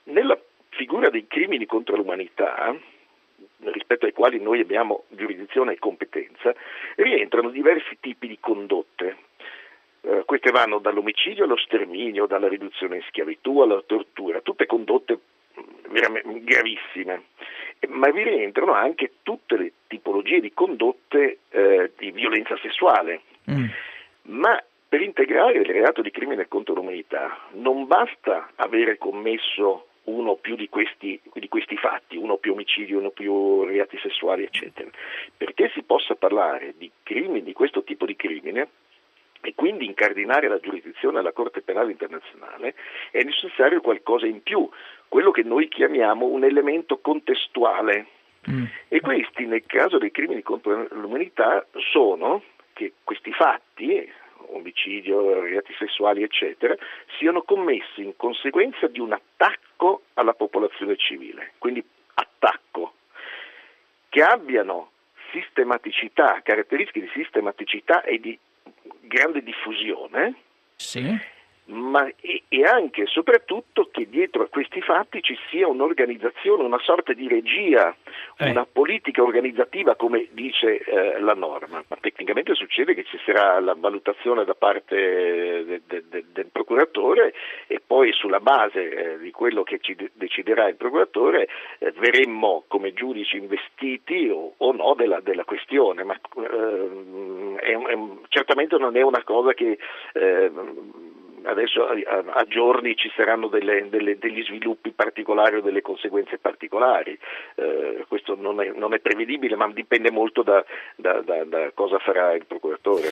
nella figura dei crimini contro l'umanità, rispetto ai quali noi abbiamo giurisdizione e competenza, rientrano diversi tipi di condotte. Queste vanno dall'omicidio allo sterminio, dalla riduzione in schiavitù alla tortura, tutte condotte veramente gravissime, ma vi rientrano anche tutte le tipologie di condotte di violenza sessuale. Ma per integrare il reato di crimine contro l'umanità non basta avere commesso uno o più di questi fatti, uno o più omicidi, uno o più reati sessuali, eccetera. Perché si possa parlare di crimini, di questo tipo di crimine, e quindi incardinare la giurisdizione alla Corte Penale Internazionale, è necessario qualcosa in più, quello che noi chiamiamo un elemento contestuale. E questi, nel caso dei crimini contro l'umanità, sono che questi fatti, omicidio, reati sessuali, eccetera, siano commessi in conseguenza di un attacco alla popolazione civile, quindi attacco, che abbiano sistematicità, caratteristiche di sistematicità e di grande diffusione, Sì. ma e anche e soprattutto che dietro a questi fatti ci sia un'organizzazione, una sorta di regia, una politica organizzativa, come dice la norma. Ma tecnicamente succede che ci sarà la valutazione da parte del procuratore, e poi sulla base di quello che ci deciderà il procuratore verremmo come giudici investiti o no della questione, ma certamente non è una cosa che adesso a giorni ci saranno degli sviluppi particolari o delle conseguenze particolari. Questo non è prevedibile, ma dipende molto da cosa farà il procuratore.